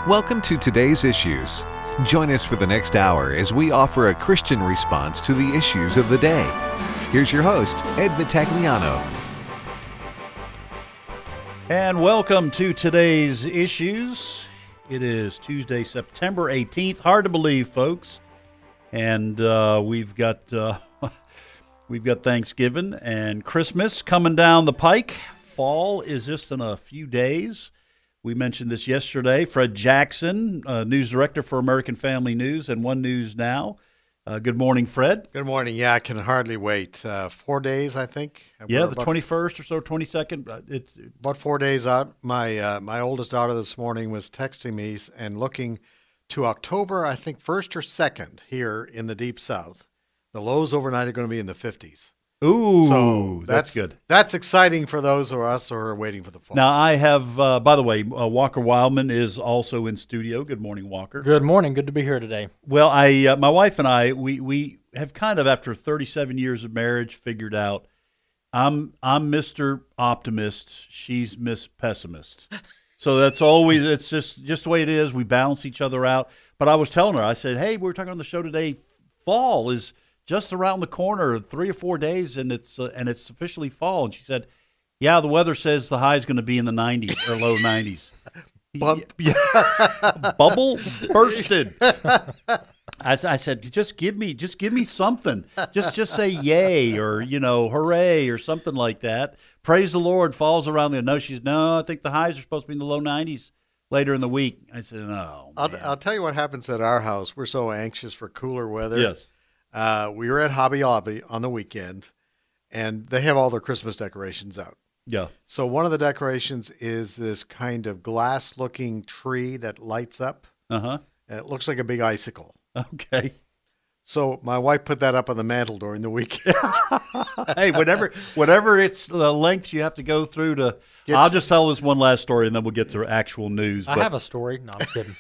Welcome to Today's Issues. Join us for the next hour as we offer a Christian response to the issues of the day. Here's your host, Ed Vitagliano. And welcome to Today's Issues. It is Tuesday, September 18th. Hard to believe, folks. And we've got Thanksgiving and Christmas coming down the pike. Fall is just in a few days. We mentioned this yesterday. Fred Jackson, news director for American Family News and One News Now. Good morning, Fred. Good morning. Yeah, I can hardly wait. 4 days, I think. Yeah, the 21st or so, 22nd. It's about 4 days out. My oldest daughter this morning was texting me and looking to October, I think 1st or 2nd here in the Deep South. The lows overnight are going to be in the 50s. Ooh, so that's good. That's exciting for those of us who are waiting for the fall. Now, I have, by the way, Walker Wildman is also in studio. Good morning, Walker. Good morning. Good to be here today. Well, my wife and I, we have kind of, after 37 years of marriage, figured out I'm Mr. Optimist, she's Miss Pessimist. So that's always, it's just the way it is. We balance each other out. But I was telling her, I said, hey, we were talking on the show today, fall is just around the corner, 3 or 4 days, and it's officially fall. And she said, yeah, the weather says the high is going to be in the 90s or low 90s. Bubble bursted. I said, just give me something. Just say yay or, hooray or something like that. Praise the Lord, fall's around there. No, I think the highs are supposed to be in the low 90s later in the week. I said, no. I'll tell you what happens at our house. We're so anxious for cooler weather. Yes. We were at Hobby Lobby on the weekend, and they have all their Christmas decorations out. Yeah. So one of the decorations is this kind of glass-looking tree that lights up. Uh-huh. And it looks like a big icicle. Okay. So my wife put that up on the mantle during the weekend. Hey, whatever it's the lengths you have to go through to. I'll just tell this one last story, and then we'll get to actual news. I have a story. No, I'm kidding.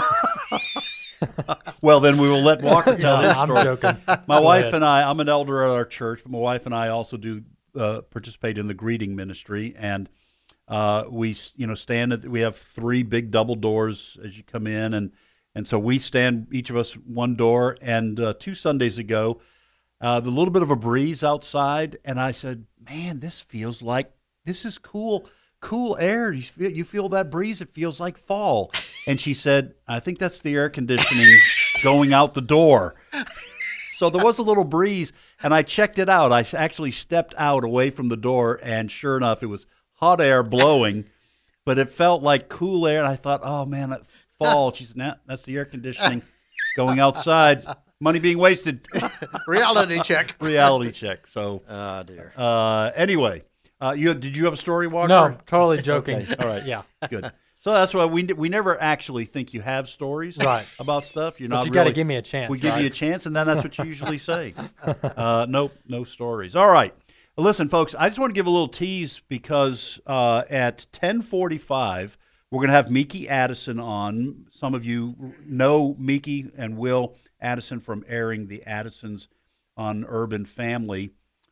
Well, then we will let Walker tell his story. I'm joking. My wife and I, I'm an elder at our church, but my wife and I also do participate in the greeting ministry, and we we have 3 big double doors as you come in, and so we stand, each of us one door, and 2 Sundays ago, the little bit of a breeze outside, and I said, man, this is cool air. You feel that breeze? It feels like fall. And she said, I think that's the air conditioning going out the door. So there was a little breeze, and I checked it out. I actually stepped out away from the door, and sure enough, it was hot air blowing, but it felt like cool air. And I thought, oh, man, that fall. She said, nah, that's the air conditioning going outside. Money being wasted. Reality check. Reality check. So, oh, dear. Anyway. Did you have a story, Walker? No, totally joking. Okay. All right. Yeah. Good. So that's why we never actually think you have stories about stuff. You're but not you really. got to give me a chance. We give you a chance, and then that's what you usually say. Nope, no stories. All right. Well, listen, folks, I just want to give a little tease because at 10:45, we're going to have Miki Addison on. Some of you know Miki and Will Addison from airing The Addisons on Urban Family.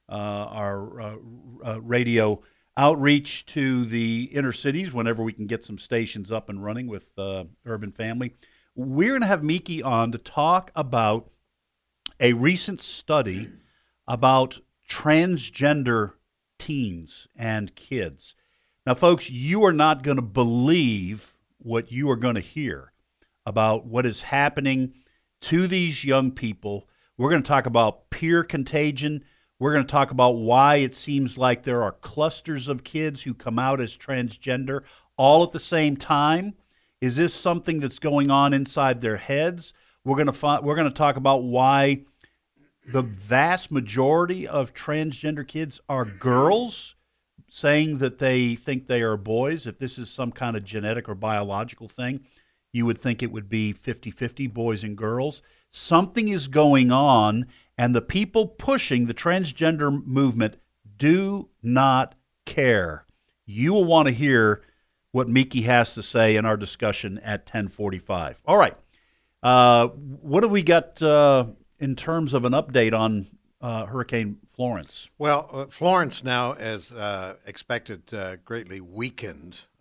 Our radio outreach to the inner cities whenever we can get some stations up and running with Urban Family. We're going to have Miki on to talk about a recent study about transgender teens and kids. Now, folks, you are not going to believe what you are going to hear about what is happening to these young people. We're going to talk about peer contagion. We're going to talk about why it seems like there are clusters of kids who come out as transgender all at the same time. Is this something that's going on inside their heads? We're going to talk about why the vast majority of transgender kids are girls, saying that they think they are boys. If this is some kind of genetic or biological thing, you would think it would be 50-50 boys and girls. Something is going on, and the people pushing the transgender movement do not care. You will want to hear what Miki has to say in our discussion at 10:45. All right. What do we got in terms of an update on Hurricane Florence? Well, Florence now, as expected, greatly weakened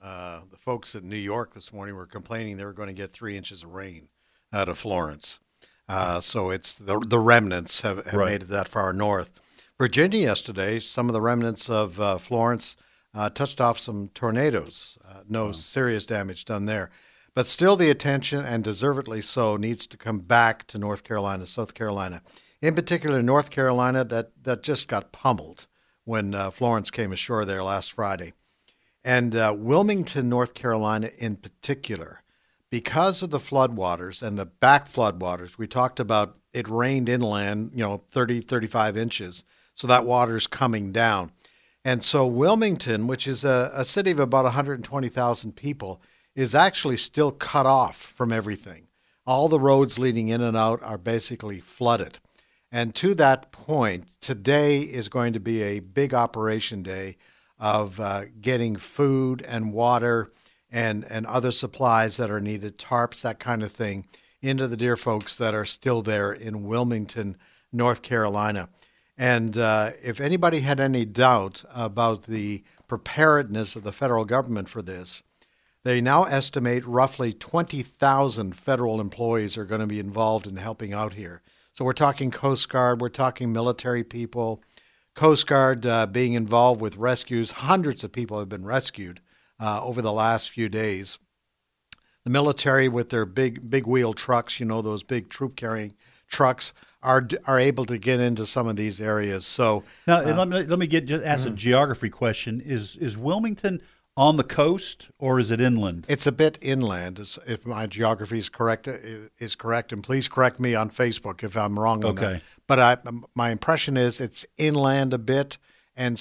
The folks in New York this morning were complaining they were going to get 3 inches of rain out of Florence. So it's the remnants have made it that far north. Virginia yesterday, some of the remnants of Florence touched off some tornadoes. No serious damage done there. But still the attention, and deservedly so, needs to come back to North Carolina, South Carolina. In particular, North Carolina, that just got pummeled when Florence came ashore there last Friday. And Wilmington, North Carolina in particular, because of the floodwaters and the back floodwaters, we talked about it rained inland, 30, 35 inches, so that water's coming down. And so Wilmington, which is a city of about 120,000 people, is actually still cut off from everything. All the roads leading in and out are basically flooded. And to that point, today is going to be a big operation day of getting food and water and other supplies that are needed, tarps, that kind of thing, into the dear folks that are still there in Wilmington, North Carolina. And if anybody had any doubt about the preparedness of the federal government for this, they now estimate roughly 20,000 federal employees are going to be involved in helping out here. So we're talking Coast Guard, we're talking military people, Coast Guard being involved with rescues. Hundreds of people have been rescued over the last few days. The military with their big wheel trucks, those big troop-carrying trucks, are able to get into some of these areas. So now let me ask a geography question. Is Wilmington on the coast, or is it inland? It's a bit inland, if my geography is correct, and please correct me on Facebook if I'm wrong on that. But my impression is it's inland a bit, and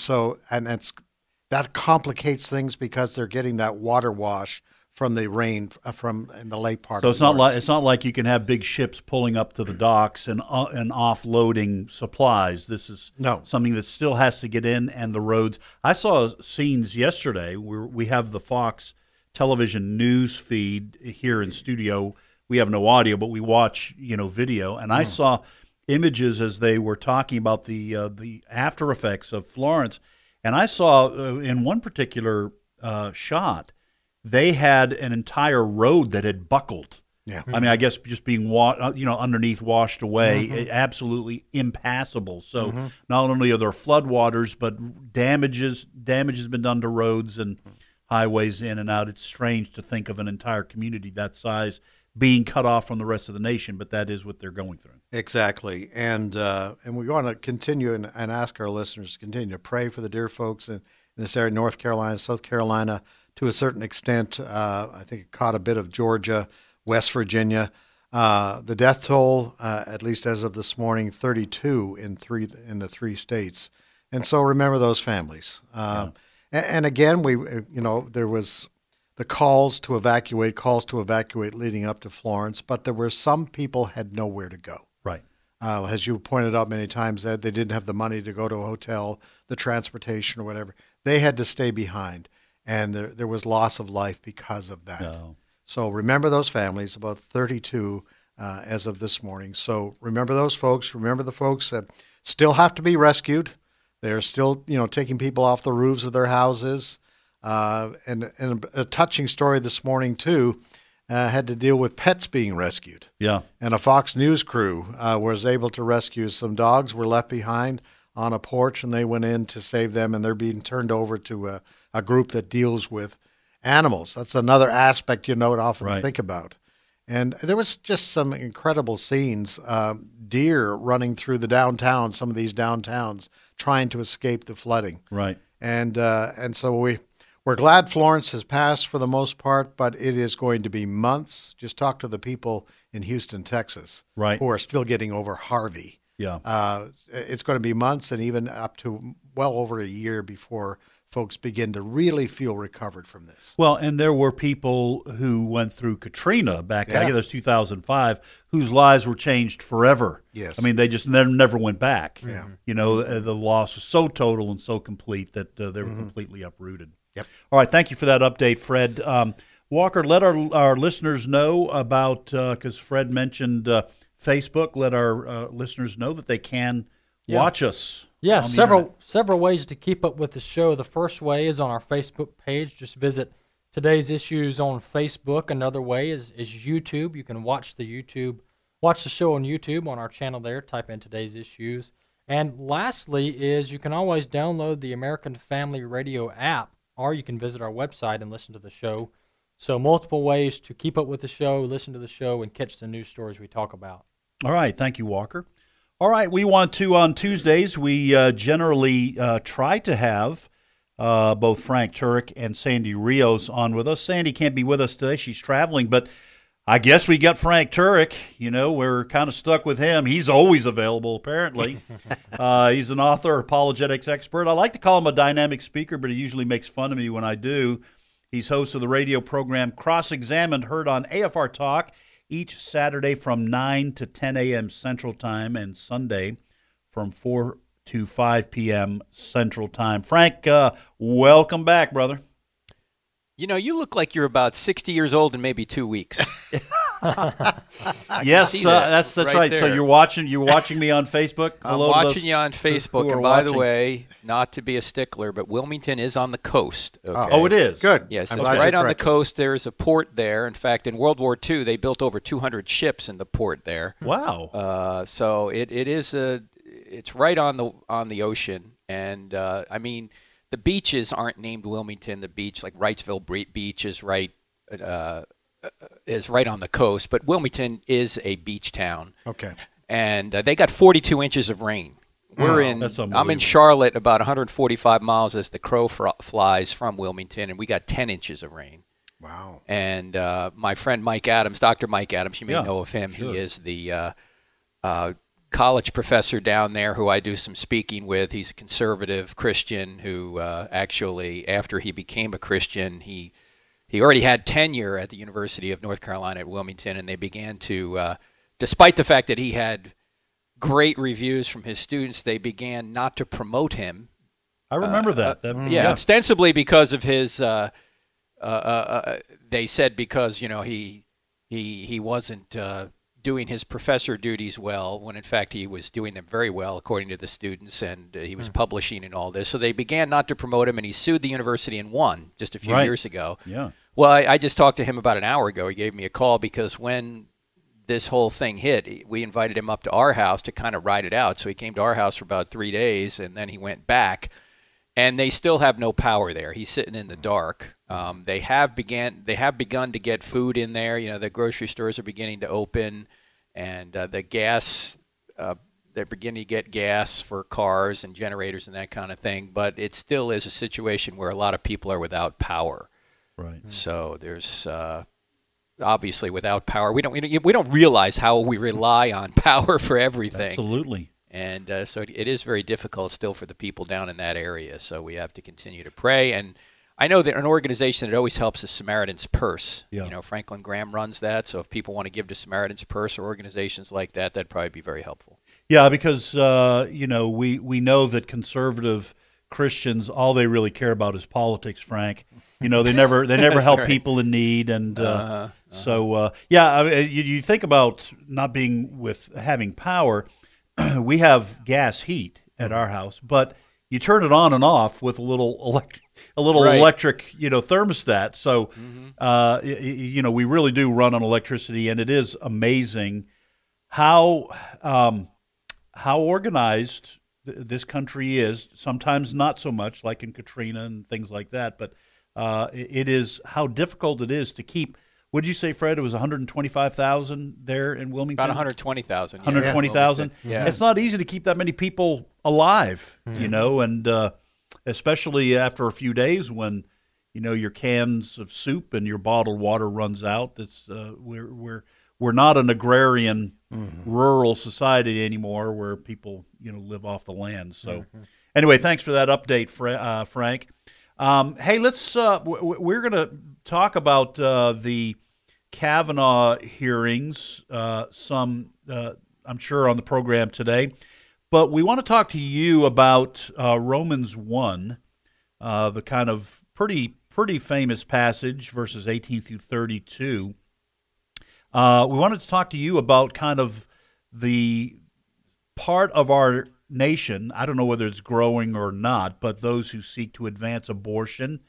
that complicates things because they're getting that water wash from the rain from in the late part. So of it's not like you can have big ships pulling up to the docks and offloading supplies. This is something that still has to get in, and the roads. I saw scenes yesterday where we have the Fox television news feed here in studio. We have no audio, but we watch video, and I saw images as they were talking about the after effects of Florence, and I saw in one particular shot, they had an entire road that had buckled. Yeah, I mean, I guess just being underneath, washed away, absolutely impassable. So not only are there floodwaters, but damage has been done to roads and highways in and out. It's strange to think of an entire community that size being cut off from the rest of the nation, but that is what they're going through. Exactly, and we want to continue and ask our listeners to continue to pray for the dear folks in this area, North Carolina, South Carolina. To a certain extent, I think it caught a bit of Georgia, West Virginia. The death toll, at least as of this morning, 32 in the 3 states. And so remember those families. And again, there was the calls to evacuate leading up to Florence, but there were some people had nowhere to go. Right. As you pointed out many times, that they didn't have the money to go to a hotel, the transportation or whatever. They had to stay behind. And there was loss of life because of that. No. So remember those families, about 32 as of this morning. So remember those folks. Remember the folks that still have to be rescued. They're still, taking people off the roofs of their houses. And a touching story this morning, too, had to deal with pets being rescued. Yeah. And a Fox News crew was able to rescue some dogs were left behind on a porch, and they went in to save them, and they're being turned over to a group that deals with animals. That's another aspect to often think about. And there was just some incredible scenes, deer running through the downtown, some of these downtowns, trying to escape the flooding. Right. And so we're glad Florence has passed for the most part, but it is going to be months. Just talk to the people in Houston, Texas, who are still getting over Harvey. Yeah. It's going to be months and even up to well over a year before folks begin to really feel recovered from this. Well, and there were people who went through Katrina back, I guess it was 2005, whose lives were changed forever. Yes. I mean, they just never went back. Yeah. The loss was so total and so complete that they were completely uprooted. Yep. All right, thank you for that update, Fred. Walker, let our listeners know about, because Fred mentioned Facebook, let our listeners know that they can watch us. Yeah, several ways to keep up with the show. The first way is on our Facebook page. Just visit Today's Issues on Facebook. Another way is YouTube. You can watch the show on YouTube on our channel there. Type in Today's Issues. And lastly is you can always download the American Family Radio app, or you can visit our website and listen to the show. So multiple ways to keep up with the show, listen to the show, and catch the news stories we talk about. All right. Thank you, Walker. All right. We want to, on Tuesdays, we generally try to have both Frank Turek and Sandy Rios on with us. Sandy can't be with us today. She's traveling, but I guess we got Frank Turek. You know, we're kind of stuck with him. He's always available, apparently. He's an author, apologetics expert. I like to call him a dynamic speaker, but he usually makes fun of me when I do. He's host of the radio program Cross-Examined, heard on AFR Talk each Saturday from 9 to 10 a.m. Central Time and Sunday from 4 to 5 p.m. Central Time. Frank, welcome back, brother. You know, you look like you're about 60 years old in maybe 2 weeks. Yes, that's right. There. So you're watching me on Facebook. I'm watching you on Facebook. And by the way, not to be a stickler, but Wilmington is on the coast. Okay? Oh, it is. Good. Yes, I'm it's glad right you're on the corrected. coast. There's a port there. In fact, in World War II, they built over 200 ships in the port there. Wow. So it's right on the ocean, and I mean the beaches aren't named Wilmington. The beach like Wrightsville Beach is right on the coast, but Wilmington is a beach town. Okay. And they got 42 inches of rain. That's I'm in unbelievable. Charlotte, about 145 miles as the crow flies from Wilmington, and we got 10 inches of rain. Wow. And my friend Mike Adams, Dr. Mike Adams, you may know of him. Sure. He is the college professor down there who I do some speaking with. He's a conservative Christian who actually, after he became a Christian, he already had tenure at the University of North Carolina at Wilmington, and they began to, despite the fact that he had great reviews from his students, they began not to promote him. I remember that. Ostensibly because of his, they said because, you know, he wasn't doing his professor duties well, when in fact he was doing them very well according to the students, and he was publishing and all this. So they began not to promote him, and he sued the university and won just a few years ago. Yeah. Well, I just talked to him about an hour ago. He gave me a call because when this whole thing hit, we invited him up to our house to kind of ride it out. So he came to our house for about 3 days, and then he went back. And they still have no power there. He's sitting in the dark. They have begun to get food in there. You know, the grocery stores are beginning to open, and the gas. They're beginning to get gas for cars and generators and that kind of thing. But it still is a situation where a lot of people are without power. Right. So there's obviously without power, we don't realize how we rely on power for everything. Absolutely. And so it is very difficult still for the people down in that area. So we have to continue to pray. And I know that an organization that always helps is Samaritan's Purse. Yeah. You know, Franklin Graham runs that. So if people want to give to Samaritan's Purse or organizations like that, that'd probably be very helpful. Yeah, because you know, we know that conservative Christians, all they really care about is politics, Frank. You know, they never help right. people in need, and so yeah. I mean, you think about not being with having power. We have gas heat at our house, but you turn it on and off with a little Right. electric, you know, thermostat. So you know, we really do run on electricity, and it is amazing how organized this country is. Sometimes not so much, like in Katrina and things like that, but it is how difficult it is to keep. What did you say, Fred? It was 125,000 there in Wilmington? About 120,000. 120,000? Yeah. It's not easy to keep that many people alive, you know, and especially after a few days when, you know, your cans of soup and your bottled water runs out. That's we're not an agrarian rural society anymore where people, you know, live off the land. So anyway, thanks for that update, Frank. Hey, let's we're going to talk about the Kavanaugh hearings, I'm sure, on the program today. But we want to talk to you about Romans 1, the kind of pretty famous passage, verses 18 through 32. We wanted to talk to you about kind of the part of our nation, I don't know whether it's growing or not, but those who seek to advance abortion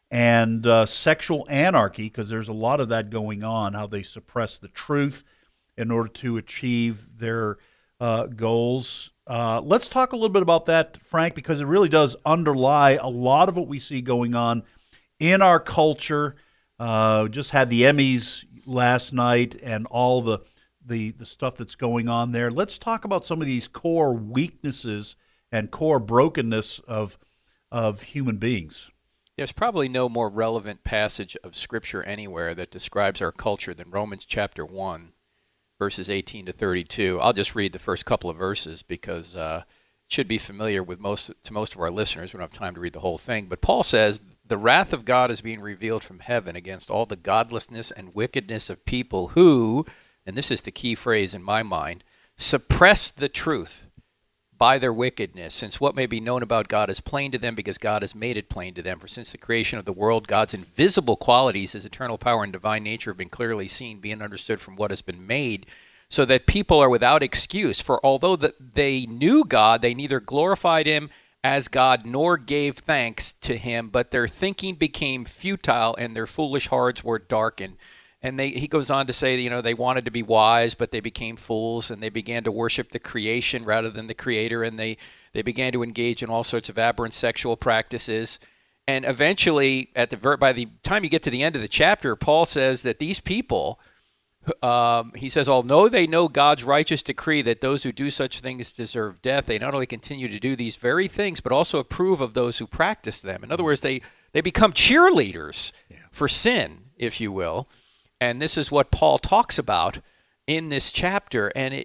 and sexual anarchy, because there's a lot of that going on, how they suppress the truth in order to achieve their goals. Let's talk a little bit about that, Frank, because it really does underlie a lot of what we see going on in our culture. Just had the Emmys last night and all the stuff that's going on there. Let's talk about some of these core weaknesses and core brokenness of human beings. There's probably no more relevant passage of Scripture anywhere that describes our culture than Romans chapter 1, verses 18 to 32. I'll just read the first couple of verses because it should be familiar with most of our listeners. We don't have time to read the whole thing. But Paul says, "The wrath of God is being revealed from heaven against all the godlessness and wickedness of people who," and this is the key phrase in my mind, "suppress the truth by their wickedness, since what may be known about God is plain to them because God has made it plain to them. For since the creation of the world, God's invisible qualities, his eternal power and divine nature have been clearly seen, being understood from what has been made, so that people are without excuse. For although they knew God, they neither glorified him as God nor gave thanks to him, but their thinking became futile and their foolish hearts were darkened." And he goes on to say, they wanted to be wise, but they became fools, and they began to worship the creation rather than the creator, and they began to engage in all sorts of aberrant sexual practices. And eventually, by the time you get to the end of the chapter, Paul says that these people, he says, although they know God's righteous decree that those who do such things deserve death, they not only continue to do these very things, but also approve of those who practice them. In other words, they become cheerleaders for sin, if you will. And this is what Paul talks about in this chapter. And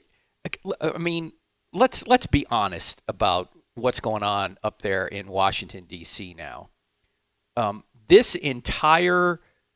let's be honest about what's going on up there in Washington, D.C. now. This entire,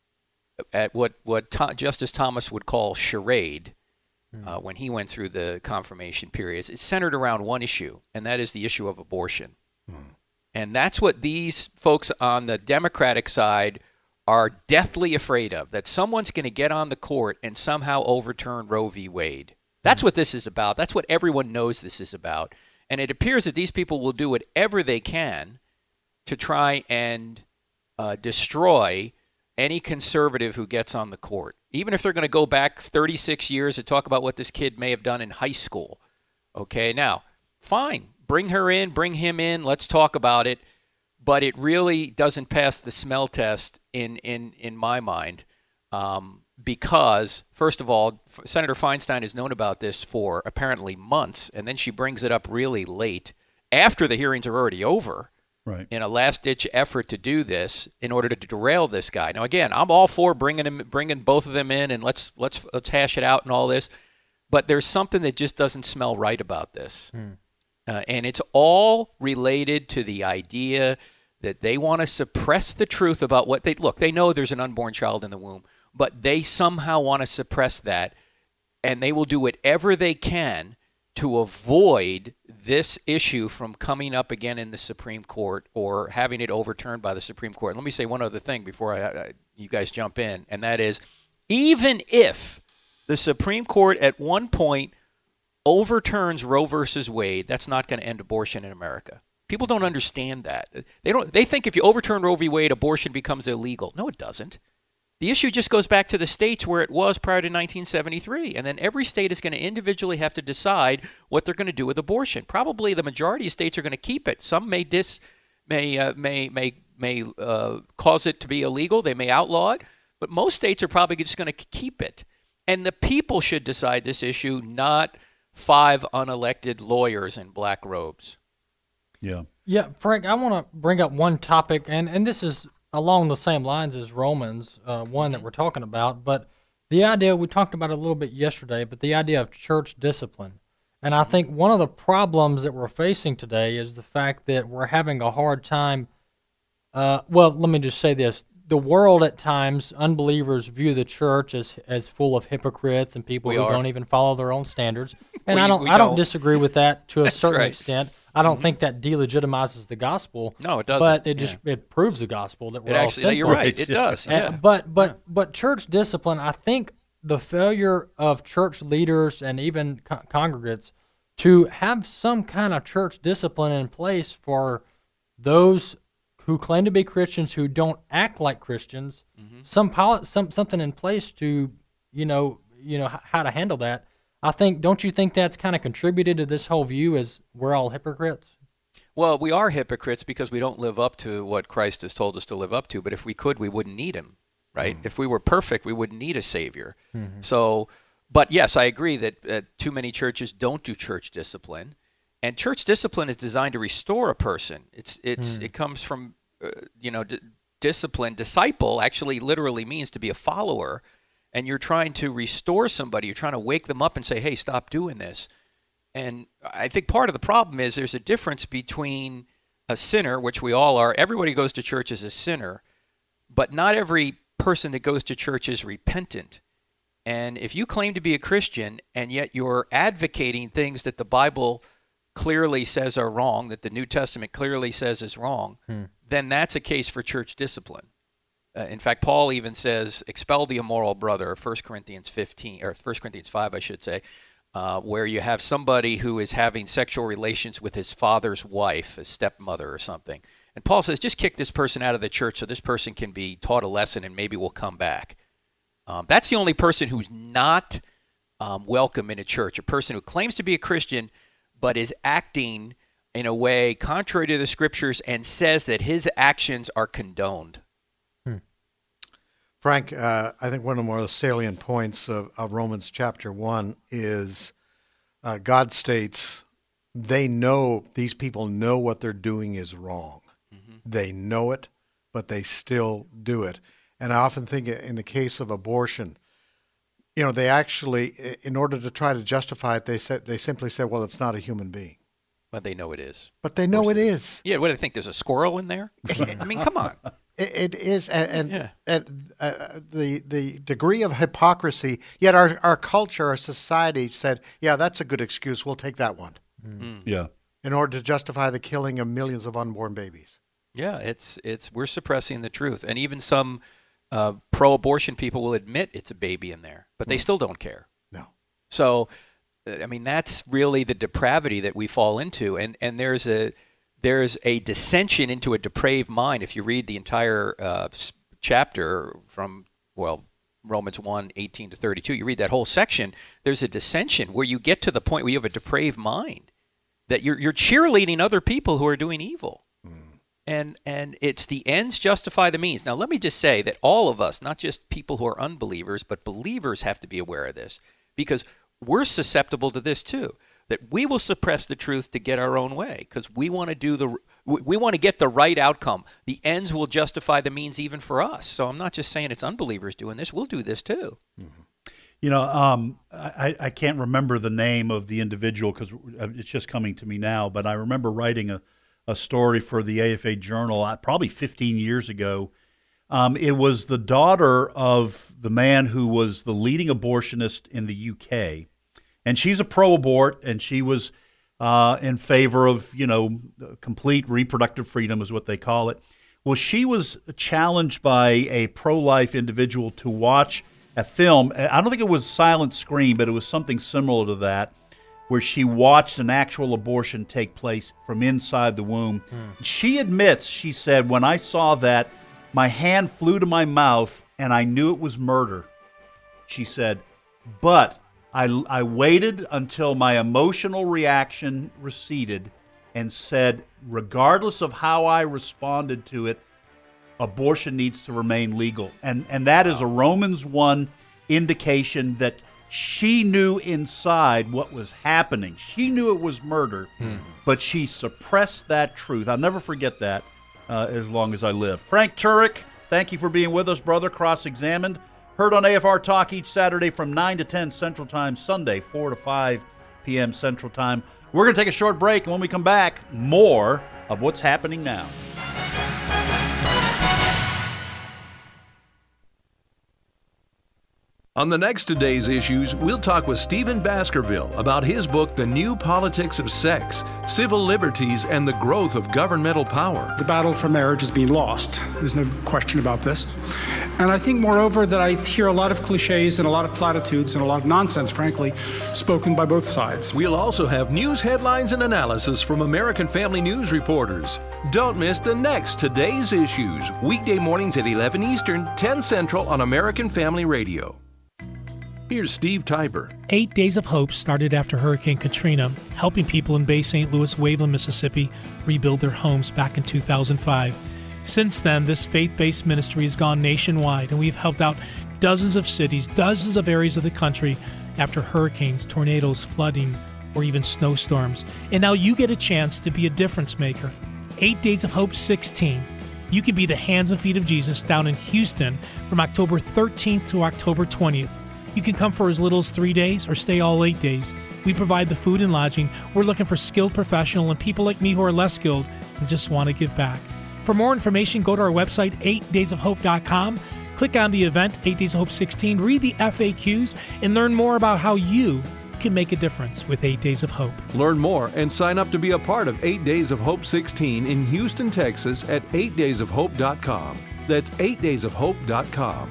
what Justice Thomas would call charade, when he went through the confirmation periods, is centered around one issue, and that is the issue of abortion. And that's what these folks on the Democratic side are deathly afraid of, that someone's going to get on the court and somehow overturn Roe v. Wade. That's what this is about. That's what everyone knows this is about. And it appears that these people will do whatever they can to try and destroy any conservative who gets on the court, even if they're going to go back 36 years to talk about what this kid may have done in high school. Okay, now, fine. Bring her in, bring him in, let's talk about it. But it really doesn't pass the smell test in my mind, because, first of all, Senator Feinstein has known about this for apparently months, and then she brings it up really late after the hearings are already over, right, in a last-ditch effort to do this in order to derail this guy. Now, again, I'm all for bringing both of them in and let's hash it out and all this, but there's something that just doesn't smell right about this, and it's all related to the idea that they want to suppress the truth about what they know there's an unborn child in the womb, but they somehow want to suppress that, and they will do whatever they can to avoid this issue from coming up again in the Supreme Court or having it overturned by the Supreme Court. And let me say one other thing before you guys jump in, and that is, even if the Supreme Court at one point overturns Roe versus Wade, that's not going to end abortion in America. People don't understand that. They think if you overturn Roe v. Wade, abortion becomes illegal. No, it doesn't. The issue just goes back to the states where it was prior to 1973, and then every state is going to individually have to decide what they're going to do with abortion. Probably the majority of states are going to keep it. Some may cause it to be illegal. They may outlaw it, but most states are probably just going to keep it. And the people should decide this issue, not 5 unelected lawyers in black robes. Yeah, Frank, I want to bring up one topic, and this is along the same lines as Romans 1 that we're talking about, but the idea, we talked about it a little bit yesterday, but the idea of church discipline. And I think one of the problems that we're facing today is the fact that we're having a hard time, well, let me just say this. The world at times, unbelievers view the church as full of hypocrites and people who don't even follow their own standards. And I don't disagree with that to a certain extent. I don't think that delegitimizes the gospel. No, it doesn't. But it just it proves the gospel that we're all sinful. You're right. It does. Yeah. But church discipline, I think the failure of church leaders and even congregates to have some kind of church discipline in place for those who claim to be Christians who don't act like Christians, Mm-hmm. something in place to, how to handle that. Don't you think that's kind of contributed to this whole view as we're all hypocrites? Well, we are hypocrites because we don't live up to what Christ has told us to live up to. But if we could, we wouldn't need him, right? If we were perfect, we wouldn't need a Savior. So, but yes, I agree that too many churches don't do church discipline. And church discipline is designed to restore a person. It comes from, discipline. Disciple actually literally means to be a follower. And you're trying to restore somebody. You're trying to wake them up and say, hey, stop doing this. And I think part of the problem is there's a difference between a sinner, which we all are. Everybody goes to church as a sinner, but not every person that goes to church is repentant. And if you claim to be a Christian and yet you're advocating things that the Bible clearly says are wrong, that the New Testament clearly says is wrong, then that's a case for church discipline. In fact, Paul even says, expel the immoral brother, 1 Corinthians 5, I should say, where you have somebody who is having sexual relations with his father's wife, his stepmother or something. And Paul says, just kick this person out of the church so this person can be taught a lesson and maybe will come back. That's the only person who's not welcome in a church, a person who claims to be a Christian but is acting in a way contrary to the Scriptures and says that his actions are condoned. Frank, I think one of the more salient points of Romans chapter 1 is God states these people know what they're doing is wrong. They know it, but they still do it. And I often think in the case of abortion, they actually, in order to try to justify it, they simply said, well, it's not a human being. But they know it is. But they know it is. Yeah, what do they think? There's a squirrel in there? I mean, come on. It is, and the degree of hypocrisy. Yet our culture, our society said, "Yeah, that's a good excuse. We'll take that one." Yeah. In order to justify the killing of millions of unborn babies. Yeah, it's we're suppressing the truth, and even some pro-abortion people will admit it's a baby in there, but they still don't care. No. So, I mean, that's really the depravity that we fall into, and there's a dissension into a depraved mind. If you read the entire chapter from, Romans 1, 18 to 32, you read that whole section, there's a dissension where you get to the point where you have a depraved mind, that you're cheerleading other people who are doing evil. And it's the ends justify the means. Now, let me just say that all of us, not just people who are unbelievers, but believers have to be aware of this, because we're susceptible to this too. That we will suppress the truth to get our own way because we want to we want to get the right outcome. The ends will justify the means even for us. So I'm not just saying it's unbelievers doing this. We'll do this too. I can't remember the name of the individual because it's just coming to me now, but I remember writing a story for the AFA Journal probably 15 years ago. It was the daughter of the man who was the leading abortionist in the UK. And she's a pro-abort, and she was in favor of, complete reproductive freedom is what they call it. Well, she was challenged by a pro-life individual to watch a film. I don't think it was Silent Scream, but it was something similar to that, where she watched an actual abortion take place from inside the womb. She admits, she said, when I saw that, my hand flew to my mouth, and I knew it was murder. She said, but I waited until my emotional reaction receded and said, regardless of how I responded to it, abortion needs to remain legal. And that is a Romans 1 indication that she knew inside what was happening. She knew it was murder, but she suppressed that truth. I'll never forget that as long as I live. Frank Turek, thank you for being with us, brother. Cross-Examined. Heard on AFR Talk each Saturday from 9 to 10 Central Time, Sunday 4 to 5 p.m. Central Time. We're going to take a short break, and when we come back, more of what's happening now. On the next Today's Issues, we'll talk with Stephen Baskerville about his book, The New Politics of Sex, Civil Liberties, and the Growth of Governmental Power. The battle for marriage is being lost. There's no question about this. And I think, moreover, that I hear a lot of cliches and a lot of platitudes and a lot of nonsense, frankly, spoken by both sides. We'll also have news headlines and analysis from American Family News reporters. Don't miss the next Today's Issues, weekday mornings at 11 Eastern, 10 Central on American Family Radio. Here's Steve Tiber. 8 Days of Hope started after Hurricane Katrina, helping people in Bay St. Louis, Waveland, Mississippi rebuild their homes back in 2005. Since then, this faith-based ministry has gone nationwide, and we've helped out dozens of cities, dozens of areas of the country after hurricanes, tornadoes, flooding, or even snowstorms. And now you get a chance to be a difference maker. 8 Days of Hope 16. You can be the hands and feet of Jesus down in Houston from October 13th to October 20th. You can come for as little as 3 days or stay all 8 days. We provide the food and lodging. We're looking for skilled professional and people like me who are less skilled and just want to give back. For more information, go to our website, 8daysofhope.com. Click on the event, 8 Days of Hope 16, read the FAQs, and learn more about how you can make a difference with 8 Days of Hope. Learn more and sign up to be a part of 8 Days of Hope 16 in Houston, Texas at 8daysofhope.com. That's 8daysofhope.com.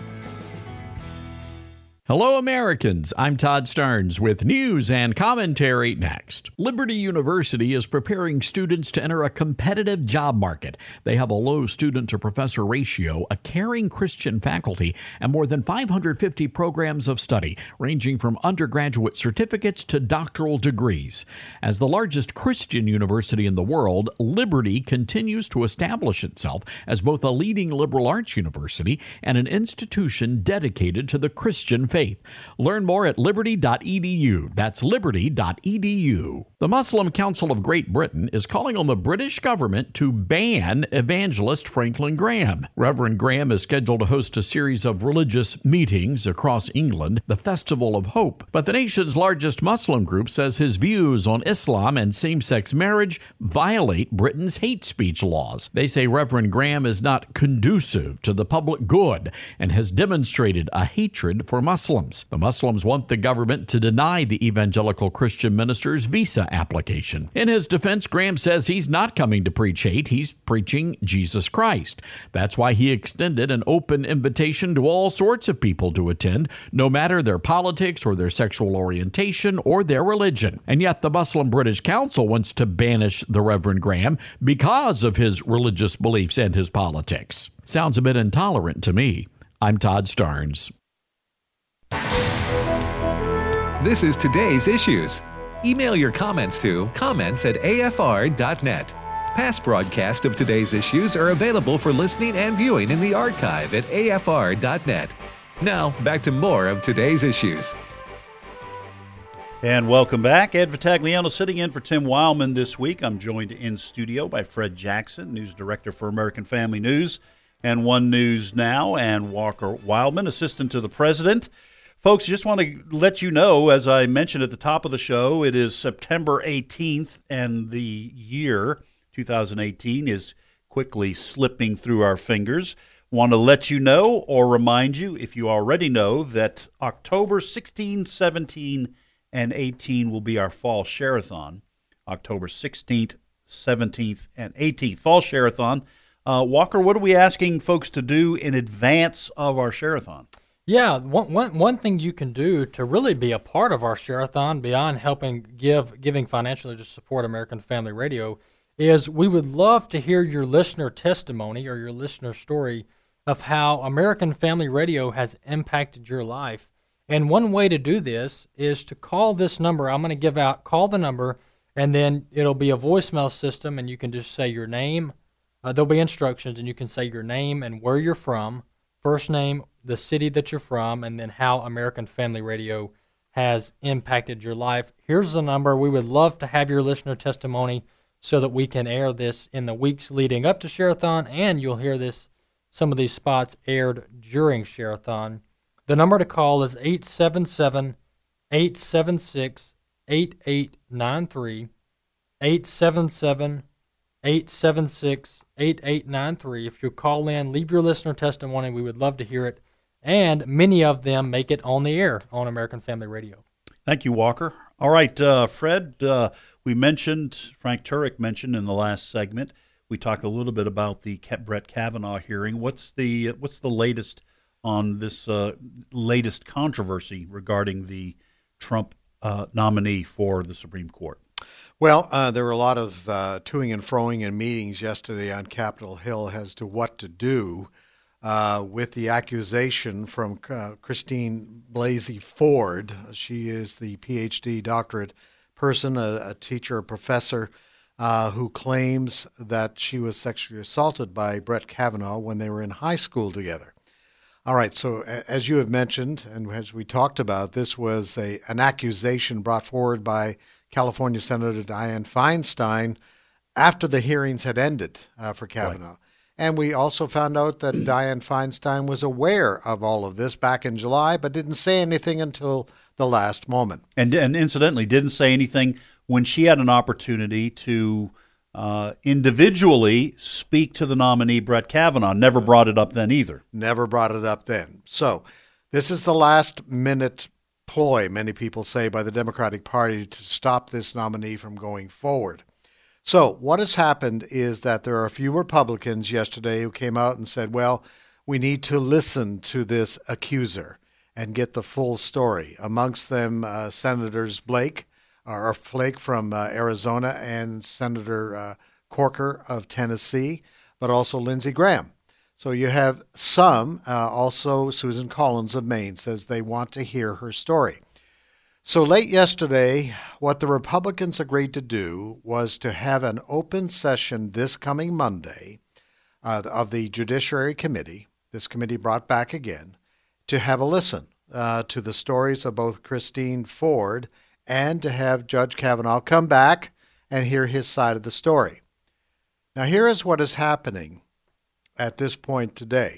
Hello, Americans. I'm Todd Starnes with news and commentary next. Liberty University is preparing students to enter a competitive job market. They have a low student-to-professor ratio, a caring Christian faculty, and more than 550 programs of study, ranging from undergraduate certificates to doctoral degrees. As the largest Christian university in the world, Liberty continues to establish itself as both a leading liberal arts university and an institution dedicated to the Christian faith. Learn more at liberty.edu. That's liberty.edu. The Muslim Council of Great Britain is calling on the British government to ban evangelist Franklin Graham. Reverend Graham is scheduled to host a series of religious meetings across England, the Festival of Hope. But the nation's largest Muslim group says his views on Islam and same-sex marriage violate Britain's hate speech laws. They say Reverend Graham is not conducive to the public good and has demonstrated a hatred for Muslims. The Muslims want the government to deny the evangelical Christian minister's visa application. In his defense, Graham says he's not coming to preach hate, he's preaching Jesus Christ. That's why he extended an open invitation to all sorts of people to attend, no matter their politics or their sexual orientation or their religion. And yet the Muslim British Council wants to banish the Reverend Graham because of his religious beliefs and his politics. Sounds a bit intolerant to me. I'm Todd Starnes. This is Today's Issues. Email your comments to comments@afr.net. Past broadcasts of Today's Issues are available for listening and viewing in the archive at afr.net. Now, back to more of Today's Issues. And welcome back. Ed Vitagliano sitting in for Tim Wildman this week. I'm joined in studio by Fred Jackson, News Director for American Family News and One News Now, and Walker Wildman, Assistant to the President. Folks, just want to let you know, as I mentioned at the top of the show, it is September 18th, and the year 2018 is quickly slipping through our fingers. Want to let you know, or remind you, if you already know, that October 16, 17, and 18 will be our Fall Share-a-thon. October 16th, 17th, and 18th. Fall Share-a-thon. Walker, what are we asking folks to do in advance of our Share-a-thon? Yeah, one thing you can do to really be a part of our Share-a-thon, beyond giving financially to support American Family Radio, is we would love to hear your listener testimony or your listener story of how American Family Radio has impacted your life. And one way to do this is to call this number. I'm going to give out, call the number, and then it'll be a voicemail system, and you can just say your name. There'll be instructions, and you can say your name and where you're from, first name, the city that you're from, and then how American Family Radio has impacted your life. Here's the number. We would love to have your listener testimony so that we can air this in the weeks leading up to Share-a-thon, and you'll hear some of these spots aired during Share-a-thon. The number to call is 877-876-8893, 877-876-8893. If you call in, leave your listener testimony. We would love to hear it, and many of them make it on the air on American Family Radio. Thank you, Walker. All right, Fred, we mentioned, Frank Turek mentioned in the last segment, we talked a little bit about the Brett Kavanaugh hearing. What's the latest on this latest controversy regarding the Trump nominee for the Supreme Court? Well, there were a lot of toing and froing in meetings yesterday on Capitol Hill as to what to do with the accusation from Christine Blasey Ford. She is the PhD doctorate person, a teacher, a professor, who claims that she was sexually assaulted by Brett Kavanaugh when they were in high school together. All right, so as you have mentioned, and as we talked about, this was an accusation brought forward by California Senator Dianne Feinstein after the hearings had ended for Kavanaugh. Right. And we also found out that Dianne Feinstein was aware of all of this back in July, but didn't say anything until the last moment. And incidentally, didn't say anything when she had an opportunity to individually speak to the nominee, Brett Kavanaugh. Never brought it up then either. Never brought it up then. So this is the last minute ploy, many people say, by the Democratic Party to stop this nominee from going forward. So what has happened is that there are a few Republicans yesterday who came out and said, well, we need to listen to this accuser and get the full story. Amongst them, Senators Flake from Arizona and Senator Corker of Tennessee, but also Lindsey Graham. So you have some, also Susan Collins of Maine says they want to hear her story. So late yesterday, what the Republicans agreed to do was to have an open session this coming Monday of the Judiciary Committee, this committee brought back again, to have a listen to the stories of both Christine Ford and to have Judge Kavanaugh come back and hear his side of the story. Now, here is what is happening at this point today.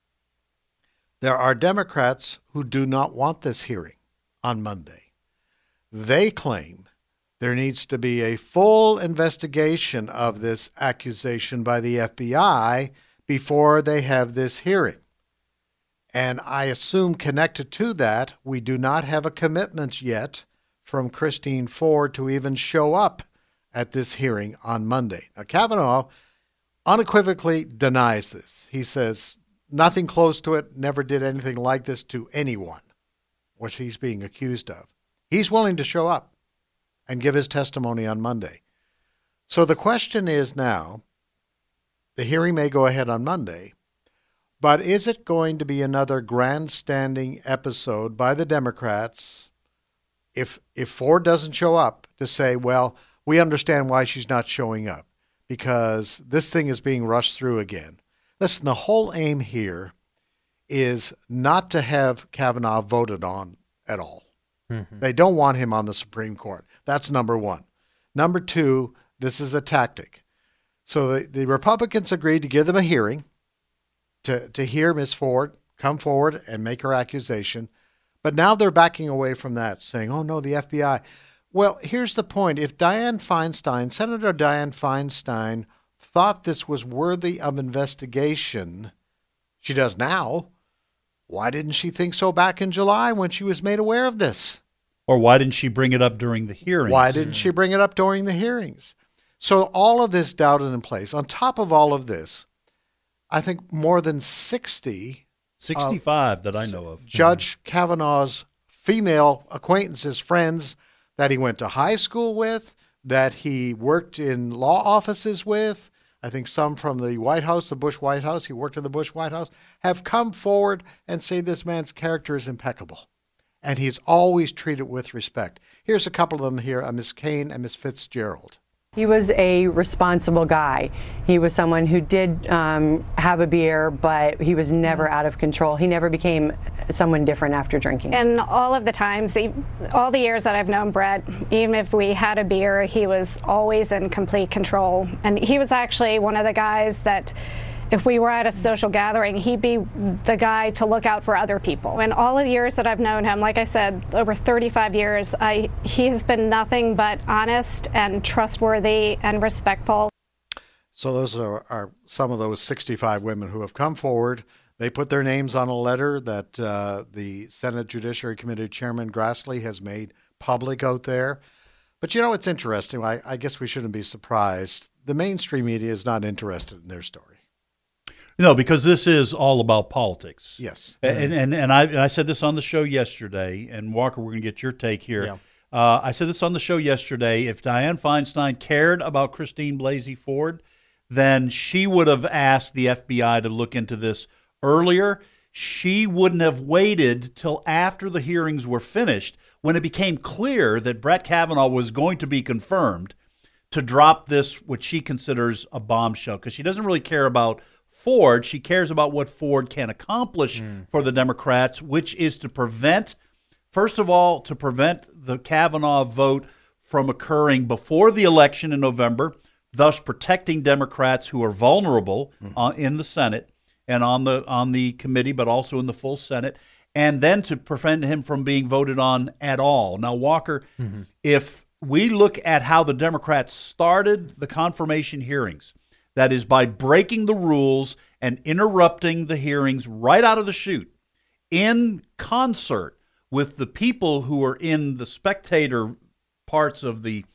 There are Democrats who do not want this hearing on Monday. They claim there needs to be a full investigation of this accusation by the FBI before they have this hearing. And I assume connected to that, we do not have a commitment yet from Christine Ford to even show up at this hearing on Monday. Now, Kavanaugh unequivocally denies this. He says nothing close to it, never did anything like this to anyone, which he's being accused of. He's willing to show up and give his testimony on Monday. So the question is now, the hearing may go ahead on Monday, but is it going to be another grandstanding episode by the Democrats if Ford doesn't show up to say, well, we understand why she's not showing up because this thing is being rushed through again. Listen, the whole aim here is not to have Kavanaugh voted on at all. Mm-hmm. They don't want him on the Supreme Court. That's number one. Number two, this is a tactic. So the Republicans agreed to give them a hearing to hear Ms. Ford come forward and make her accusation. But now they're backing away from that, saying, oh, no, the FBI. Well, here's the point. If Senator Dianne Feinstein, thought this was worthy of investigation, she does now, why didn't she think so back in July when she was made aware of this? Or why didn't she bring it up during the hearings? Why didn't she bring it up during the hearings? So all of this doubted in place. On top of all of this, I think more than 65 that I know of. Judge Kavanaugh's female acquaintances, friends that he went to high school with, that he worked in law offices with, I think some from the White House, the Bush White House, he worked in the Bush White House, have come forward and say this man's character is impeccable. And he's always treated with respect. Here's a couple of them here, Ms. Kane and Ms. Fitzgerald. He was a responsible guy. He was someone who did have a beer, but he was never out of control. He never became someone different after drinking. And all of the times, all the years that I've known Brett, even if we had a beer, he was always in complete control. And he was actually one of the guys that, if we were at a social gathering, he'd be the guy to look out for other people. And all of the years that I've known him, like I said, over 35 years, he has been nothing but honest and trustworthy and respectful. So those are some of those 65 women who have come forward. They put their names on a letter that the Senate Judiciary Committee Chairman Grassley has made public out there. But, it's interesting. I guess we shouldn't be surprised. The mainstream media is not interested in their story. No, because this is all about politics. Yes. And I said this on the show yesterday, and Walker, we're going to get your take here. Yeah. I said this on the show yesterday. If Dianne Feinstein cared about Christine Blasey Ford, then she would have asked the FBI to look into this earlier. She wouldn't have waited till after the hearings were finished, when it became clear that Brett Kavanaugh was going to be confirmed, to drop this, what she considers a bombshell, because she doesn't really care about Ford. She cares about what Ford can accomplish for the Democrats, which is to prevent, first of all, to prevent the Kavanaugh vote from occurring before the election in November, thus protecting Democrats who are vulnerable in the Senate and on the committee, but also in the full Senate, and then to prevent him from being voted on at all. Now, Walker, if we look at how the Democrats started the confirmation hearings, that is by breaking the rules and interrupting the hearings right out of the chute, in concert with the people who are in the spectator parts of the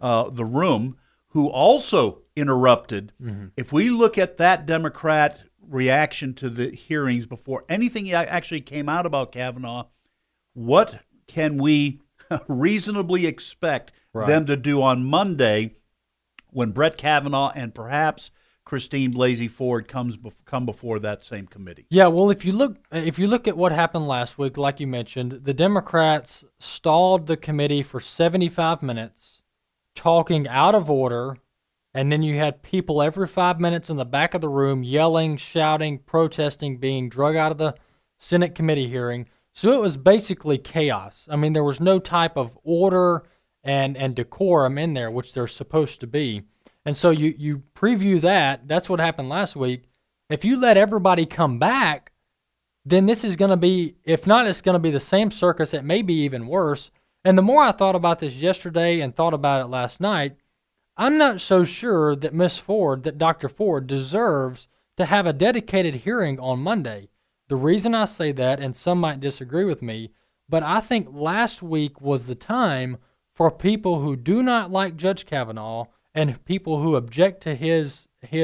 room, who also interrupted. If we look at that Democrat reaction to the hearings before anything actually came out about Kavanaugh, what can we reasonably expect them to do on Monday when Brett Kavanaugh and perhaps Christine Blasey Ford come before that same committee? Yeah, well, if you look at what happened last week, like you mentioned, the Democrats stalled the committee for 75 minutes, talking out of order, and then you had people every 5 minutes in the back of the room yelling, shouting, protesting, being drug out of the Senate committee hearing. So it was basically chaos. I mean, there was no type of order and decorum in there, which there's supposed to be. And so you preview that. That's what happened last week. If you let everybody come back, then this is going to be, if not, it's going to be the same circus. It may be even worse. And the more I thought about this yesterday and thought about it last night, I'm not so sure that Miss Ford, that Dr. Ford deserves to have a dedicated hearing on Monday. The reason I say that, and some might disagree with me, but I think last week was the time for people who do not like Judge Kavanaugh and people who object to his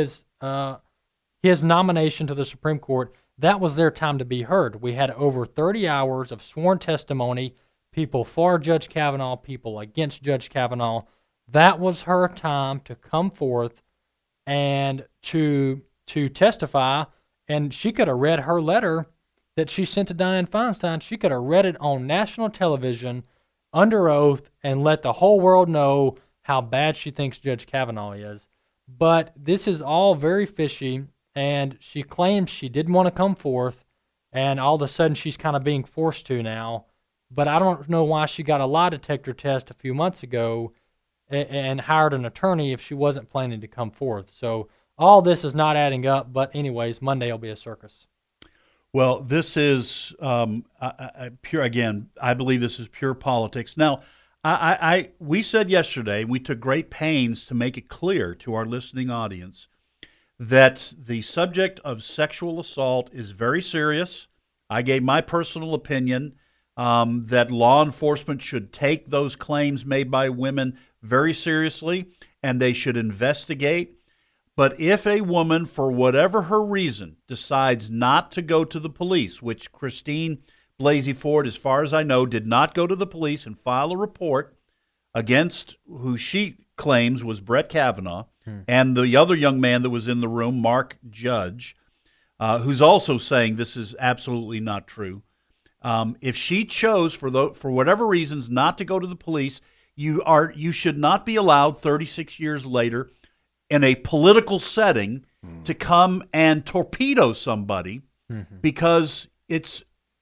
nomination to the Supreme Court. That was their time to be heard. We had over 30 hours of sworn testimony, people for Judge Kavanaugh, people against Judge Kavanaugh. That was her time to come forth and to testify, and she could have read her letter that she sent to Dianne Feinstein. She could have read it on national television under oath and let the whole world know how bad she thinks Judge Kavanaugh is. But this is all very fishy, and she claims she didn't want to come forth, and all of a sudden she's kind of being forced to now. But I don't know why she got a lie detector test a few months ago and hired an attorney if she wasn't planning to come forth. So all this is not adding up, but anyways, Monday will be a circus. Well, this is pure, again, I believe this is pure politics. Now, we said yesterday, we took great pains to make it clear to our listening audience that the subject of sexual assault is very serious. I gave my personal opinion that law enforcement should take those claims made by women very seriously, and they should investigate. But if a woman, for whatever her reason, decides not to go to the police, which Christine Blasey Ford, as far as I know, did not go to the police and file a report against who she claims was Brett Kavanaugh and the other young man that was in the room, Mark Judge, who's also saying this is absolutely not true. If she chose, for whatever reasons, not to go to the police, you should not be allowed 36 years later in a political setting to come and torpedo somebody because it's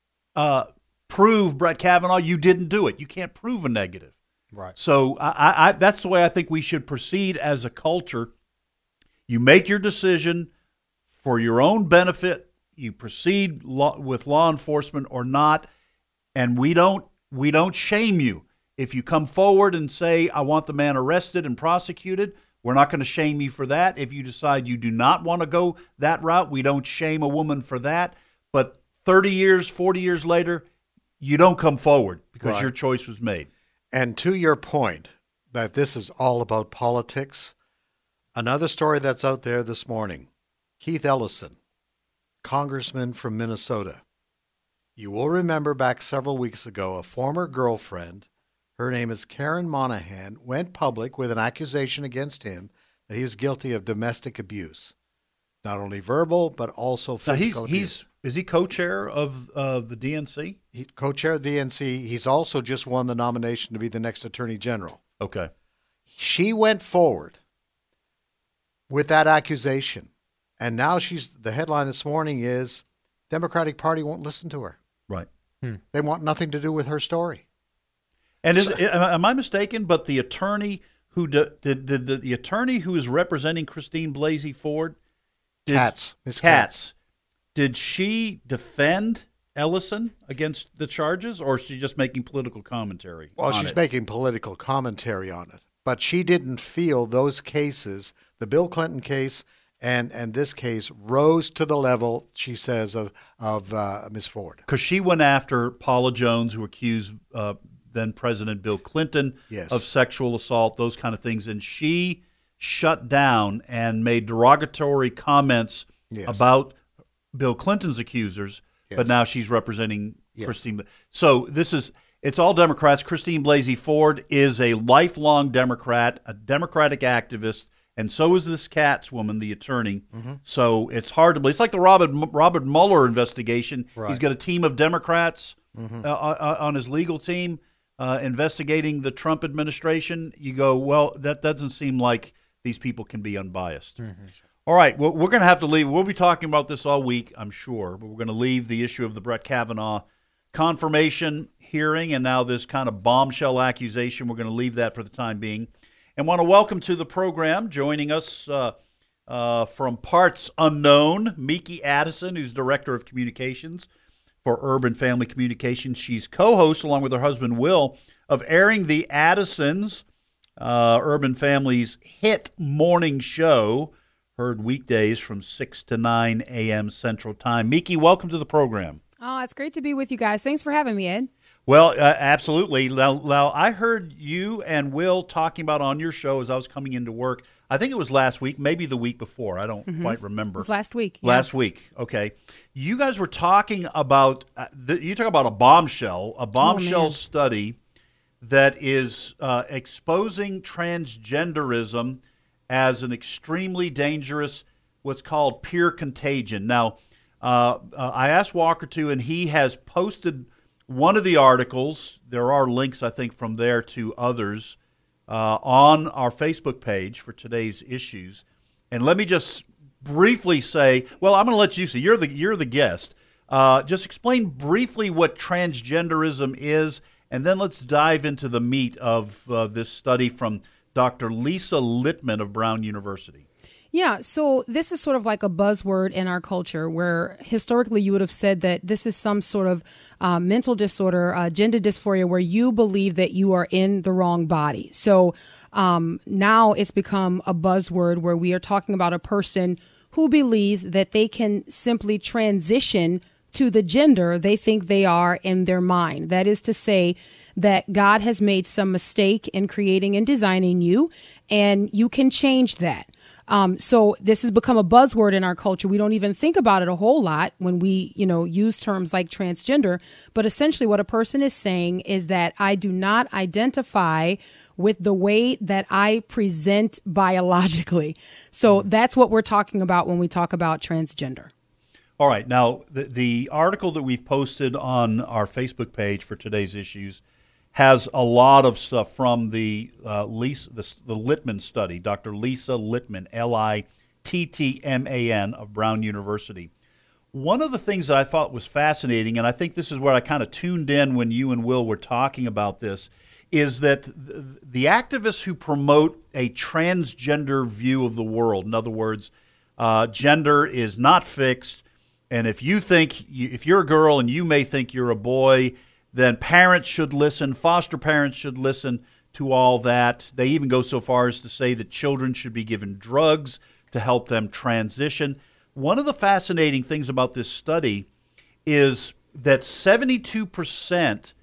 prove, Brett Kavanaugh, you didn't do it. You can't prove a negative. Right. So I that's the way I think we should proceed as a culture. You make your decision for your own benefit. You proceed with law enforcement or not, and we don't shame you. If you come forward and say, I want the man arrested and prosecuted, we're not going to shame you for that. If you decide you do not want to go that route, we don't shame a woman for that. but 30 years, 40 years later, you don't come forward because Right. your choice was made. And to your point that this is all about politics, another story that's out there this morning, Keith Ellison, congressman from Minnesota. You will remember back several weeks ago, a former girlfriend, her name is Karen Monahan, went public with an accusation against him that he was guilty of domestic abuse. Not only verbal, but also physical abuse. Is he co-chair of the DNC? He co-chair of the DNC. He's also just won the nomination to be the next attorney general. Okay. She went forward with that accusation. And now the headline this morning is Democratic Party won't listen to her. Right. They want nothing to do with her story. And am I mistaken? But the attorney who did the attorney who is representing Christine Blasey Ford, Miss Katz, did she defend Ellison against the charges, or is she just making political commentary? Well, on she's it? making political commentary on it. But she didn't feel those cases, the Bill Clinton case and this case, rose to the level, she says, of Ms. Ford. Because she went after Paula Jones, who accused then President Bill Clinton of sexual assault, those kind of things, and she shut down and made derogatory comments about Bill Clinton's accusers, but now she's representing Christine. So it's all Democrats. Christine Blasey Ford is a lifelong Democrat, a Democratic activist, and so is this Katz woman, the attorney. So it's hard to believe. It's like the Robert Mueller investigation. Right. He's got a team of Democrats on his legal team investigating the Trump administration. You go, well, that doesn't seem like these people can be unbiased. All right, well, we're going to have to leave. We'll be talking about this all week, I'm sure, but we're going to leave the issue of the Brett Kavanaugh confirmation hearing and now this kind of bombshell accusation. We're going to leave that for the time being. And want to welcome to the program, joining us from parts unknown, Miki Addison, who's Director of Communications for Urban Family Communications. She's co-host, along with her husband Will, of Airing the Addisons, Urban Family's hit morning show, heard weekdays from 6 to 9 a.m. Central Time. Miki, welcome to the program. Oh, it's great to be with you guys. Thanks for having me, Ed. Well, absolutely. Now, I heard you and Will talking about on your show as I was coming into work. I think it was last week, maybe the week before. I don't quite remember. It was last week. Yeah. Last week. Okay. You guys were talking about you talk about a bombshell study that is exposing transgenderism as an extremely dangerous, what's called peer contagion. Now, I asked Walker to, and he has posted one of the articles. There are links, I think, from there to others on our Facebook page for today's issues. And let me just briefly say, well, I'm going to let you see. You're the guest. Just explain briefly what transgenderism is, and then let's dive into the meat of this study from Dr. Lisa Littman of Brown University. Yeah, so this is sort of like a buzzword in our culture where historically you would have said that this is some sort of mental disorder, gender dysphoria, where you believe that you are in the wrong body. So now it's become a buzzword where we are talking about a person who believes that they can simply transition to the gender they think they are in their mind. That is to say that God has made some mistake in creating and designing you, and you can change that. So this has become a buzzword in our culture. We don't even think about it a whole lot when we, use terms like transgender. But essentially what a person is saying is that I do not identify with the way that I present biologically. So that's what we're talking about when we talk about transgender. All right. Now, the article that we've posted on our Facebook page for today's issues has a lot of stuff from the Littman study, Dr. Lisa Littman, Littman of Brown University. One of the things that I thought was fascinating, and I think this is where I kind of tuned in when you and Will were talking about this, is that the activists who promote a transgender view of the world, in other words, gender is not fixed, and if you're a girl and you may think you're a boy, then parents should listen, foster parents should listen to all that. They even go so far as to say that children should be given drugs to help them transition. One of the fascinating things about this study is that 72%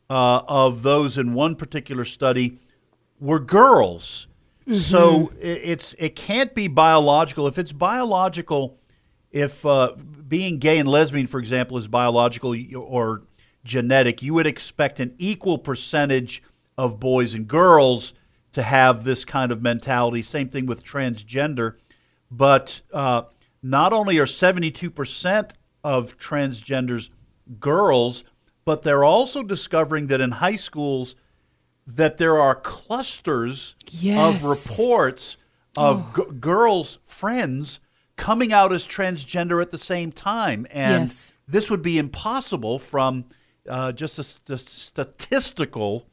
of those in one particular study were girls. Mm-hmm. So it can't be biological. If it's biological, if being gay and lesbian, for example, is biological or genetic, you would expect an equal percentage of boys and girls to have this kind of mentality. Same thing with transgender. But not only are 72% of transgenders girls, but they're also discovering that in high schools that there are clusters of reports of girls' friends coming out as transgender at the same time. And this would be impossible from just a statistical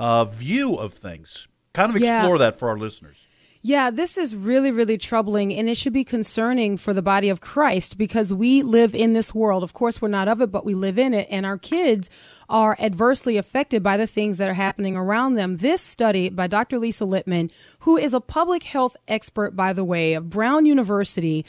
view of things. Kind of explore that for our listeners. Yeah, this is really, really troubling, and it should be concerning for the body of Christ because we live in this world. Of course, we're not of it, but we live in it, and our kids are adversely affected by the things that are happening around them. This study by Dr. Lisa Littman, who is a public health expert, by the way, of Brown University,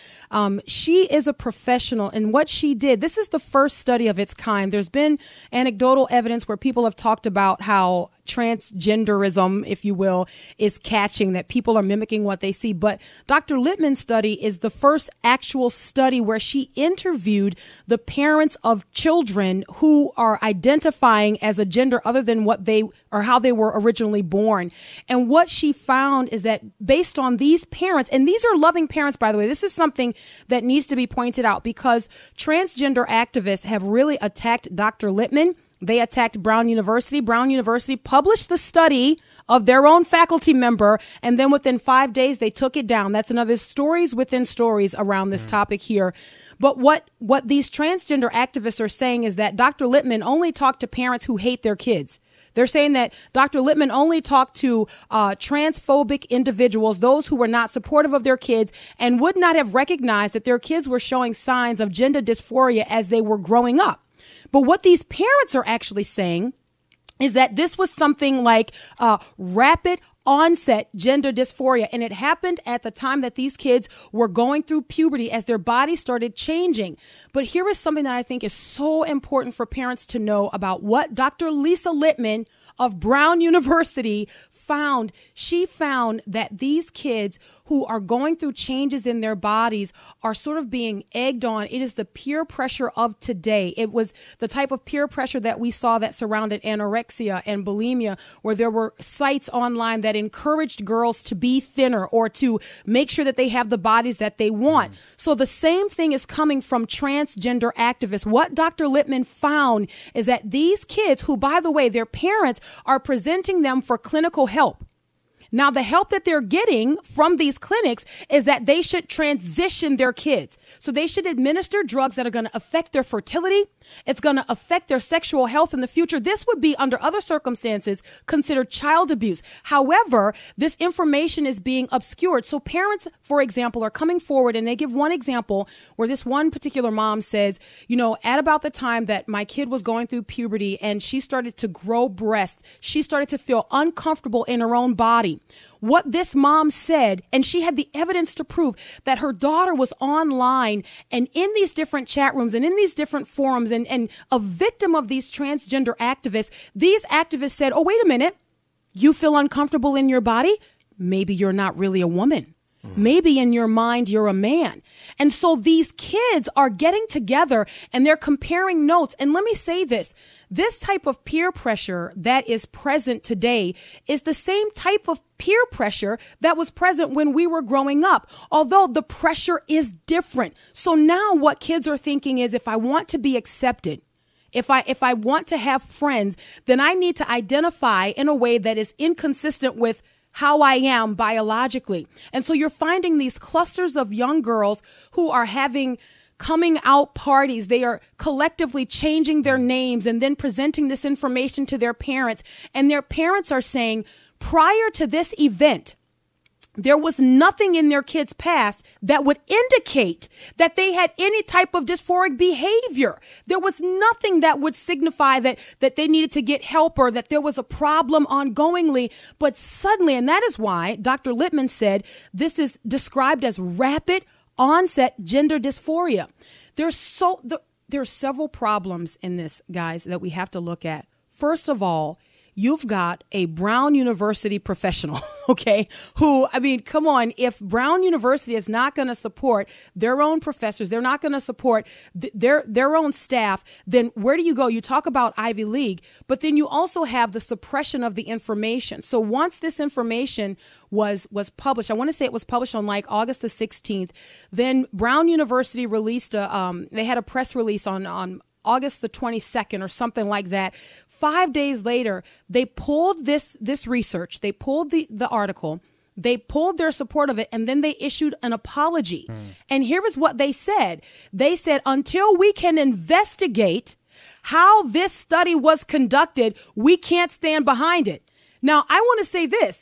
she is a professional, and what she did, this is the first study of its kind. There's been anecdotal evidence where people have talked about how transgenderism, if you will, is catching, that people are mimicking what they see. But Dr. Littman's study is the first actual study where she interviewed the parents of children who are identifying as a gender other than what they or how they were originally born. And what she found is that based on these parents, and these are loving parents, by the way, this is something that needs to be pointed out because transgender activists have really attacked Dr. Littman. They attacked Brown University. Brown University published the study of their own faculty member, and then within 5 days, they took it down. That's another stories within stories around this topic here. But what these transgender activists are saying is that Dr. Littman only talked to parents who hate their kids. They're saying that Dr. Littman only talked to transphobic individuals, those who were not supportive of their kids and would not have recognized that their kids were showing signs of gender dysphoria as they were growing up. But what these parents are actually saying is that this was something like rapid onset gender dysphoria, and it happened at the time that these kids were going through puberty as their bodies started changing. But here is something that I think is so important for parents to know about what Dr. Lisa Littman of Brown University found. She found that these kids who are going through changes in their bodies are sort of being egged on. It is the peer pressure of today. It was the type of peer pressure that we saw that surrounded anorexia and bulimia, where there were sites online that encouraged girls to be thinner or to make sure that they have the bodies that they want. So the same thing is coming from transgender activists. What Dr. Littman found is that these kids, who, by the way, their parents are presenting them for clinical help. Now, the help that they're getting from these clinics is that they should transition their kids. So they should administer drugs that are going to affect their fertility. It's going to affect their sexual health in the future. This would be, under other circumstances, considered child abuse. However, this information is being obscured. So parents, for example, are coming forward, and they give one example where this one particular mom says, you know, at about the time that my kid was going through puberty and she started to grow breasts, she started to feel uncomfortable in her own body. What this mom said, and she had the evidence to prove that her daughter was online and in these different chat rooms and in these different forums and a victim of these transgender activists. These activists said, oh, wait a minute, you feel uncomfortable in your body? Maybe you're not really a woman. Maybe in your mind, you're a man. And so these kids are getting together and they're comparing notes. And let me say this type of peer pressure that is present today is the same type of peer pressure that was present when we were growing up, although the pressure is different. So now what kids are thinking is, if I want to be accepted, if I want to have friends, then I need to identify in a way that is inconsistent with how I am biologically. And so you're finding these clusters of young girls who are having coming out parties. They are collectively changing their names and then presenting this information to their parents. And their parents are saying, prior to this event, there was nothing in their kids' past that would indicate that they had any type of dysphoric behavior. There was nothing that would signify that they needed to get help or that there was a problem ongoingly. But suddenly, and that is why Dr. Littman said this is described as rapid onset gender dysphoria. there are several problems in this, guys, that we have to look at. First of all, you've got a Brown University professional, okay, who, I mean, come on, if Brown University is not going to support their own professors, they're not going to support their own staff, then where do you go? You talk about Ivy League, but then you also have the suppression of the information. So once this information was published, I want to say it was published on like August the 16th, then Brown University released they had a press release on August the 22nd or something like that. 5 days later, they pulled this research. They pulled the article. They pulled their support of it, and then they issued an apology. And here is what they said. They said, until we can investigate how this study was conducted, we can't stand behind it. Now, I want to say this.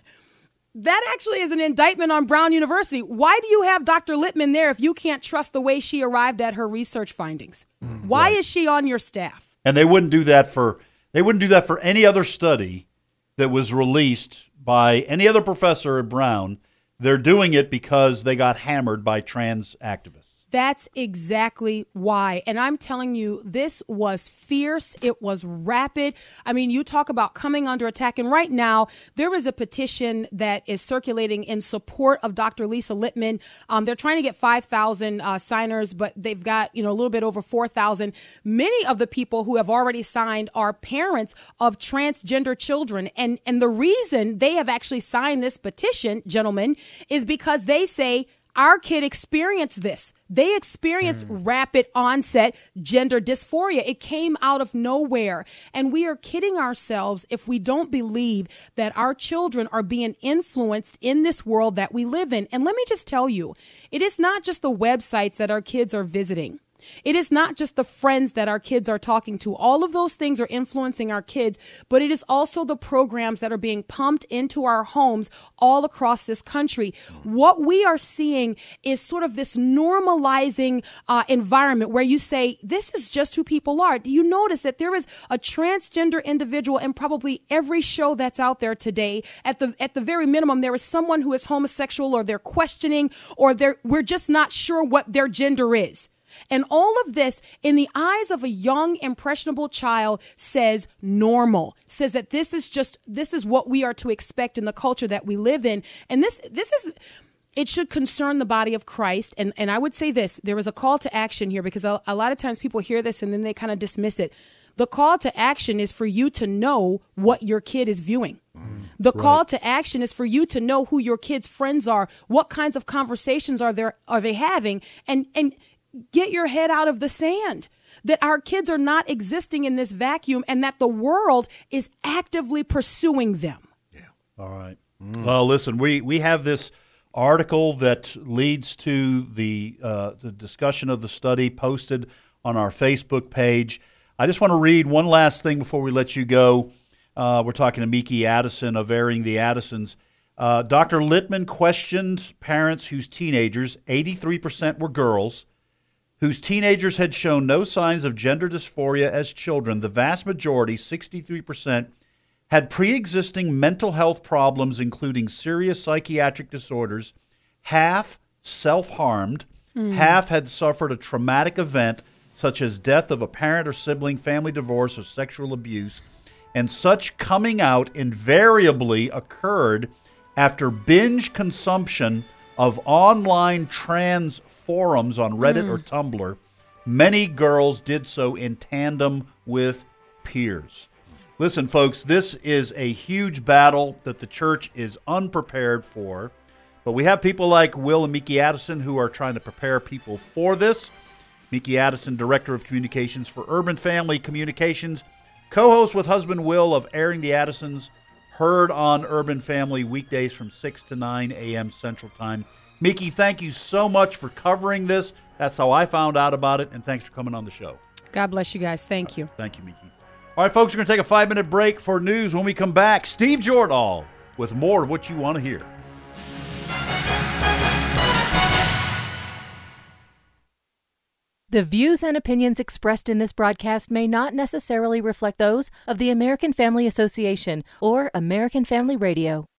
That actually is an indictment on Brown University. Why do you have Dr. Littman there if you can't trust the way she arrived at her research findings? Why is she on your staff? And they wouldn't do that for any other study that was released by any other professor at Brown. They're doing it because they got hammered by trans activists. That's exactly why. And I'm telling you, this was fierce. It was rapid. I mean, you talk about coming under attack. And right now, there is a petition that is circulating in support of Dr. Lisa Littman. They're trying to get 5,000 signers, but they've got, a little bit over 4,000. Many of the people who have already signed are parents of transgender children. And the reason they have actually signed this petition, gentlemen, is because they say, our kid experienced this. They experienced rapid onset gender dysphoria. It came out of nowhere. And we are kidding ourselves if we don't believe that our children are being influenced in this world that we live in. And let me just tell you, it is not just the websites that our kids are visiting. It is not just the friends that our kids are talking to. All of those things are influencing our kids, but it is also the programs that are being pumped into our homes all across this country. What we are seeing is sort of this normalizing environment where you say, this is just who people are. Do you notice that there is a transgender individual in probably every show that's out there today? At the very minimum, there is someone who is homosexual, or they're questioning, or we're just not sure what their gender is. And all of this, in the eyes of a young, impressionable child, says normal, says that this is what we are to expect in the culture that we live in. And it should concern the body of Christ. And I would say this, there is a call to action here, because a lot of times people hear this and then they kind of dismiss it. The call to action is for you to know what your kid is viewing. The call to action is for you to know who your kid's friends are, what kinds of conversations are they having, and get your head out of the sand, that our kids are not existing in this vacuum and that the world is actively pursuing them. Yeah. All right. Well, listen, we have this article that leads to the discussion of the study posted on our Facebook page. I just want to read one last thing before we let you go. We're talking to Miki Addison of Airing the Addisons. Dr. Littman questioned parents whose teenagers, 83% were girls, whose teenagers had shown no signs of gender dysphoria as children. The vast majority, 63%, had pre-existing mental health problems, including serious psychiatric disorders. Half self-harmed. Half had suffered a traumatic event, such as death of a parent or sibling, family divorce, or sexual abuse. And such coming out invariably occurred after binge consumption of online trans forums on Reddit or Tumblr. Many girls did so in tandem with peers. Listen, folks, this is a huge battle that the church is unprepared for. But we have people like Will and Miki Addison who are trying to prepare people for this. Miki Addison, Director of Communications for Urban Family Communications, co-host with husband Will of Airing the Addisons, heard on Urban Family weekdays from 6 to 9 a.m. Central Time. Miki, thank you so much for covering this. That's how I found out about it, and thanks for coming on the show. God bless you guys. Thank you. Thank you, Miki. All right, folks, we're going to take a 5-minute break for news. When we come back, Steve Jordahl with more of what you want to hear. The views and opinions expressed in this broadcast may not necessarily reflect those of the American Family Association or American Family Radio.